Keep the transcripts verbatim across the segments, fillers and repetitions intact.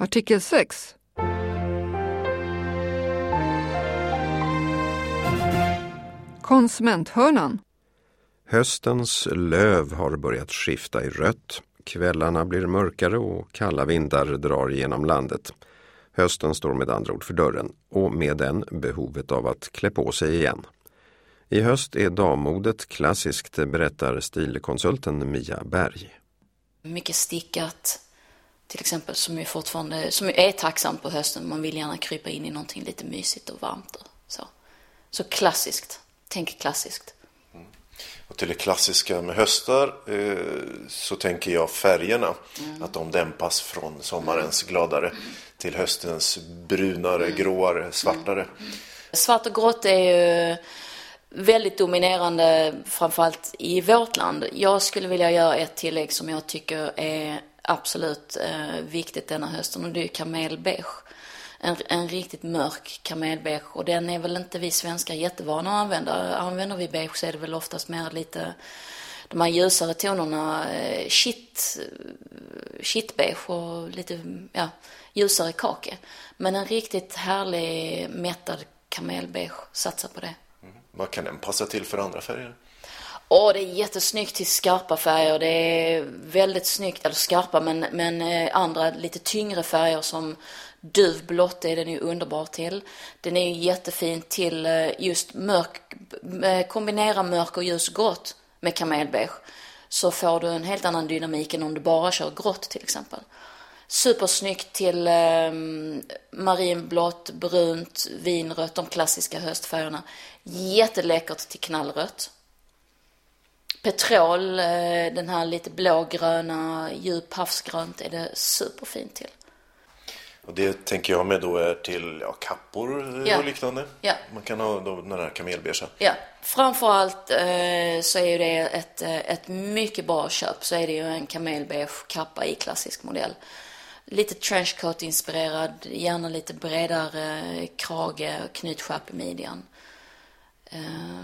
Artikel sex. Konsumenthörnan. Höstens löv har börjat skifta i rött. Kvällarna blir mörkare och kalla vindar drar genom landet. Hösten står med andra ord för dörren och med den behovet av att klä på sig igen. I höst är dammodet klassiskt, berättar stilkonsulten Mia Berg. Mycket stickat, till exempel, som är fortfarande som är tacksamt på hösten. Man vill gärna krypa in i någonting lite mysigt och varmt och så. Så klassiskt, tänk klassiskt. Mm. Och till det klassiska med höstar eh, så tänker jag färgerna. Mm. Att de dämpas från sommarens gladare mm. till höstens brunare, mm. gråare, svartare. Mm. Svart och grått är ju väldigt dominerande, framförallt i vårt land. Jag skulle vilja göra ett tillägg som jag tycker är absolut eh, viktigt denna hösten, och det är kamelbeige. En, en riktigt mörk kamelbeige, och den är väl inte vi svenskar jättevana att använda. Använder vi beige så är det väl oftast mer lite de här ljusare tonerna, eh, shit, shitbeige och lite ja, ljusare kake. Men en riktigt härlig mättad kamelbeige, satsa på det. Mm. Vad kan den passa till för andra färger? Åh, det är jättesnyggt till skarpa färger. Det är väldigt snyggt, eller skarpa, men, men andra lite tyngre färger som duvblått är den ju underbar till. Den är ju jättefin till just mörk, kombinera mörk och ljus grått med kamelbeige. Så får du en helt annan dynamik än om du bara kör grått till exempel. Supersnyggt till eh, marinblått, brunt, vinrött, de klassiska höstfärgerna. Jätteläckert till knallrött. Petrol, den här lite blågröna, djup havsgrönt är det superfint till. Och det tänker jag med då är till ja, kappor ja. och liknande. Ja. Man kan ha då den här kamelbeige. Ja, framförallt eh, så är det ett, ett mycket bra köp. Så är det ju en kamelbeige kappa i klassisk modell. Lite trenchcoat-inspirerad, gärna lite bredare krage och knytskärp i midjan. Eh,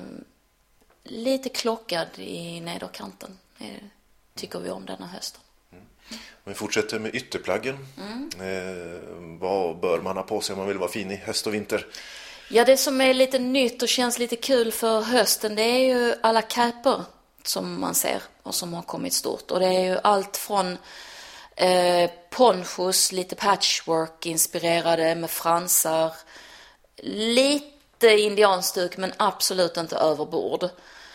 Lite klockad i nederkanten, tycker vi om denna hösten. Mm. Om vi fortsätter med ytterplaggen. Mm. Eh, vad bör man ha på sig om man vill vara fin i höst och vinter? Ja, det som är lite nytt och känns lite kul för hösten, det är ju alla käpor som man ser och som har kommit stort. Och det är ju allt från eh, ponchos, lite patchwork-inspirerade med fransar, lite indianstuk men absolut inte överbord.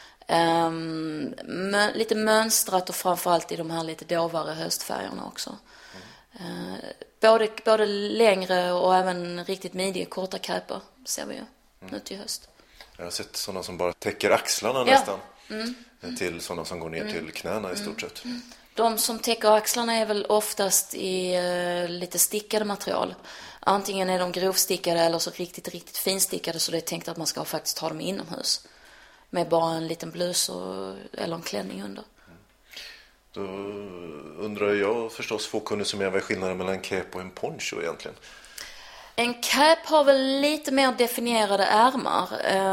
Um, mö- lite mönstrat och framförallt i de här lite dovare höstfärgerna också. Mm. Uh, både, både längre och även riktigt midje, korta käpor ser vi ju mm. nu till höst. Jag har sett sådana som bara täcker axlarna ja. nästan mm. till sådana som går ner mm. till knäna i stort sett. Mm. De som täcker axlarna är väl oftast i uh, lite stickade material. Antingen är de grovstickade eller så riktigt, riktigt finstickade, så det är tänkt att man ska faktiskt ha dem inomhus. Med bara en liten blus och, eller en klänning under. Då undrar jag förstås, fåkunnig som jag, vad är skillnaden mellan en cap och en poncho egentligen? En cap har väl lite mer definierade ärmar.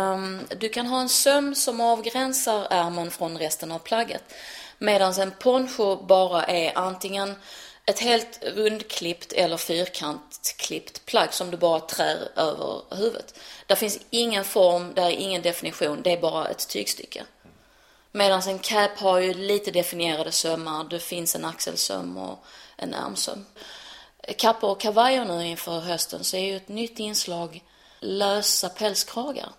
Du kan ha en söm som avgränsar ärmen från resten av plagget. Medan en poncho bara är antingen ett helt rundklippt eller fyrkantklippt plagg som du bara trär över huvudet. Där finns ingen form, där är ingen definition, det är bara ett tygstycke. Medan en cap har ju lite definierade sömmar, det finns en axelsöm och en ärmsöm. Kappor och kavajer nu inför hösten så är ju ett nytt inslag lösa pälskragar.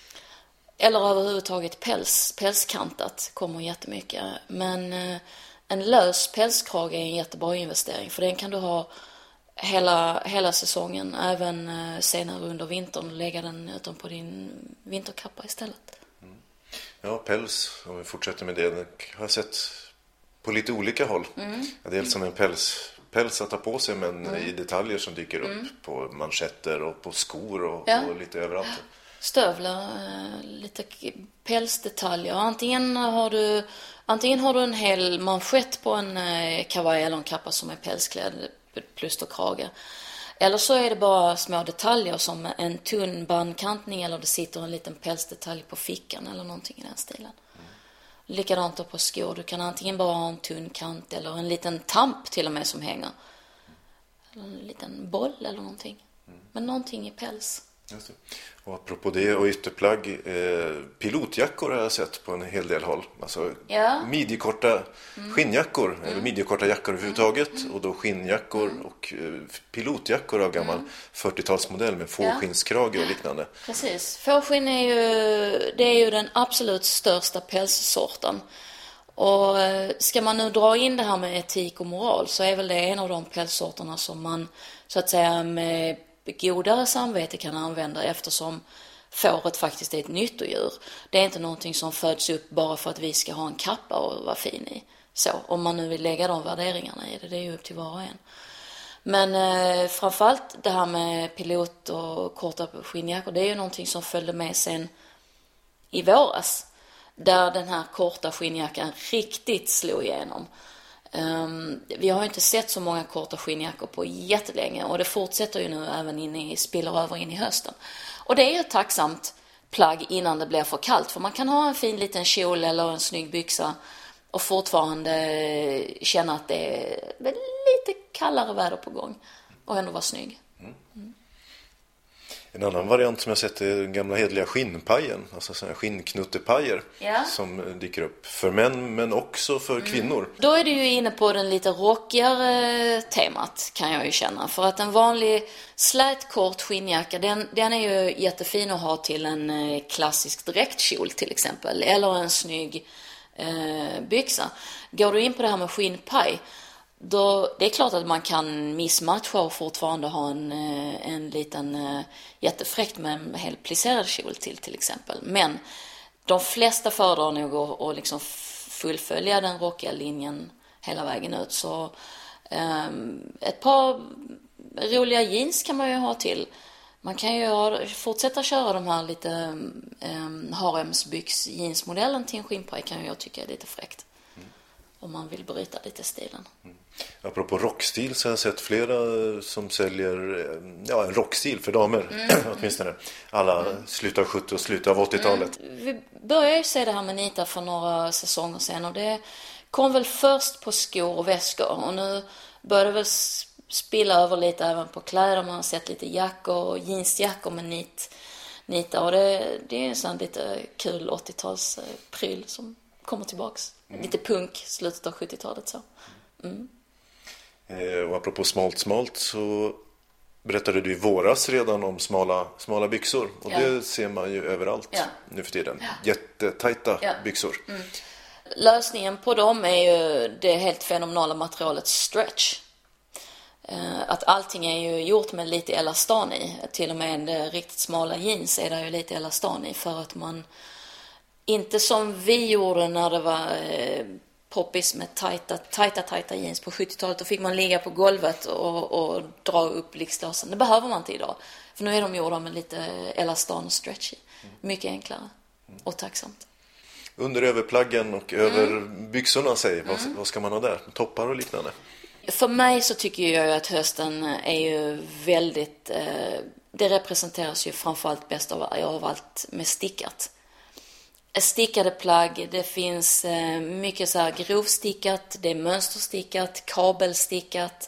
Eller överhuvudtaget päls, pälskantat kommer jättemycket. Men eh, en lös pälskrage är en jättebra investering, för den kan du ha hela, hela säsongen, även eh, senare under vintern, och lägga den utan på din vinterkappa istället. Mm. Ja, päls, om vi fortsätter med det, det har jag sett på lite olika håll. Mm. Dels som en päls, päls att ta på sig, men mm. i detaljer som dyker upp mm. på manschetter och på skor och, ja. och lite överallt. Stövlar, lite pälsdetaljer. Antingen har du antingen har du en hel manschett på en kavaj eller en kappa som är pälsklädd plus och krage. Eller så är det bara små detaljer som en tunn bandkantning, eller det sitter en liten pälsdetalj på fickan eller någonting i den stilen. Mm. Likadant då på skor. Du kan antingen bara ha en tunn kant eller en liten tamp till och med som hänger. Eller en liten boll eller någonting. Mm. Men någonting i päls. Just det. Och apropå det och ytterplagg, eh, pilotjackor har jag sett på en hel del håll. Alltså ja. midjekorta mm. skinnjackor, mm. eller midjekorta jackor överhuvudtaget. Mm. Och då skinnjackor mm. och eh, pilotjackor av gammal mm. fyrtiotalsmodell med fårskinnskrage och liknande. Precis, fårskinn är ju, det är ju den absolut största pälssorten. Och ska man nu dra in det här med etik och moral så är väl det en av de pälssorterna som man så att säga med godare samvete kan använda eftersom fåret faktiskt är ett nyttodjur. Det är inte någonting som föds upp bara för att vi ska ha en kappa och vara fin i. Så, om man nu vill lägga de värderingarna i det, det är ju upp till var och en. Men eh, framförallt det här med pilot och korta skinnjackor, det är ju någonting som följde med sen i våras. Där den här korta skinnjackan riktigt slog igenom. Um, vi har inte sett så många korta skinnjackor på jättelänge och det fortsätter ju nu även in i, spiller över in i hösten. Och det är ju ett tacksamt plagg innan det blir för kallt, för man kan ha en fin liten kjol eller en snygg byxa och fortfarande känna att det är lite kallare väder på gång och ändå vara snygg. Mm. En annan variant som jag sett är den gamla hedliga skinnpajen, alltså sådana skinnknuttepajer ja. som dyker upp för män men också för mm. kvinnor. Då är du ju inne på den lite rockigare temat kan jag ju känna, för att en vanlig slätkort skinnjacka den, den är ju jättefin att ha till en klassisk dräktkjol till exempel, eller en snygg eh, byxa. Går du in på det här med skinnpaj, då, det är klart att man kan missmatcha och fortfarande ha en, en liten jättefräckt med en helt plisserad kjol till till exempel. Men de flesta föredrar nog att, att liksom fullfölja den rockiga linjen hela vägen ut. Så um, ett par roliga jeans kan man ju ha till. Man kan ju ha, fortsätta köra de här lite um, haremsbyx jeansmodellen till en skinnpaj kan jag tycka är lite fräckt. Om man vill bryta lite stilen. Mm. Apropå rockstil så har jag sett flera som säljer ja, en rockstil för damer. Mm. Åtminstone alla mm. slutar av sjuttio och slutar av åttiotalet. Mm. Vi började ju se det här med Nita för några säsonger sedan. Och det kom väl först på skor och väskor. Och nu börjar det väl spilla över lite även på kläder. Man har sett lite jackor och jeansjackor med nit, Nita. Och det, det är en sån lite kul åttiotalspryl som kommer tillbaks. Mm. Lite punk, slutet av sjuttiotalet så. Mm. Eh, och apropå smalt smalt så berättade du i våras redan om smala, smala byxor. Och ja. Det ser man ju överallt ja. nu för tiden. Ja. Jättetajta ja. byxor. Mm. Lösningen på dem är ju det helt fenomenala materialet stretch. Eh, att allting är ju gjort med lite elastan i. Till och med riktigt smala jeans är det ju lite elastan i för att man inte som vi gjorde när det var eh, poppis med tajta, tajta, tajta jeans på sjuttiotalet. Då fick man ligga på golvet och, och dra upp blixtlasen. Det behöver man inte idag. För nu är de gjorda med lite elastan och stretchy. Mycket enklare och tacksamt. Under överplaggen och över mm. byxorna, säg, vad, mm. vad ska man ha där? Toppar och liknande? För mig så tycker jag att hösten är ju väldigt... Eh, det representeras ju framförallt bäst av, av allt med stickat. Stickade plagg, det finns eh, mycket så här grovstickat, det är mönsterstickat, kabelstickat,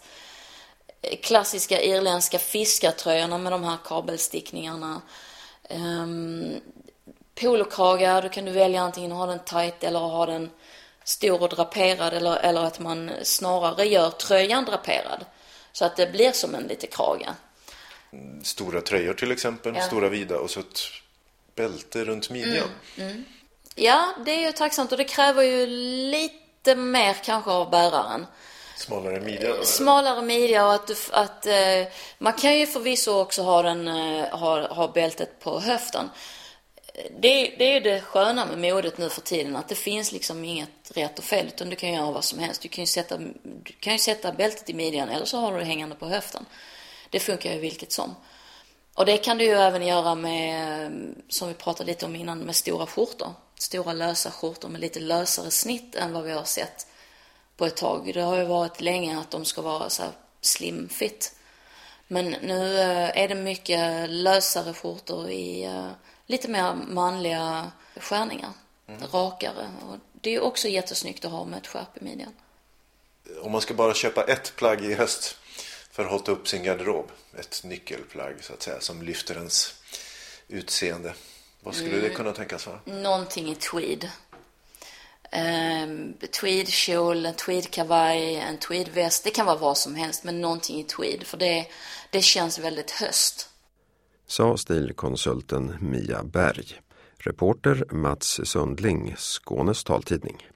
klassiska irländska fiskartröjorna med de här kabelstickningarna, um, polokragar, då kan du välja antingen ha den tight eller ha den stor och draperad eller, eller att man snarare gör tröjan draperad så att det blir som en lite krage. Stora tröjor till exempel, ja. Stora vida och så ett bälte runt midjan. Mm, mm. Ja, det är ju tacksamt och det kräver ju lite mer kanske av bäraren. Smalare midja? Smalare midja och att, du, att eh, man kan ju förvisso också ha, den, eh, ha, ha bältet på höften. Det, det är ju det sköna med modet nu för tiden, att det finns liksom inget rätt och fel utan du kan göra vad som helst. Du kan ju sätta, du kan ju sätta bältet i midjan eller så har du det hängande på höften. Det funkar ju vilket som. Och det kan du ju även göra med, som vi pratade lite om innan, med stora skjortor. Stora lösa skjortor med lite lösare snitt än vad vi har sett på ett tag. Det har ju varit länge att de ska vara så här slim fit. Men nu är det mycket lösare skjortor i lite mer manliga skärningar. Mm. Rakare. Och det är också jättesnyggt att ha med ett skärp i midjan. Om man ska bara köpa ett plagg i höst för att hålla upp sin garderob. Ett nyckelplagg så att säga som lyfter ens utseende. Vad skulle mm. det kunna tänkas vara? Någonting i tweed. Um, tweedkjol, en tweedkavaj, en tweedväst. Det kan vara vad som helst, men någonting i tweed. För det, det känns väldigt höst. Sa stilkonsulten Mia Berg. Reporter Mats Sundling, Skånes taltidning.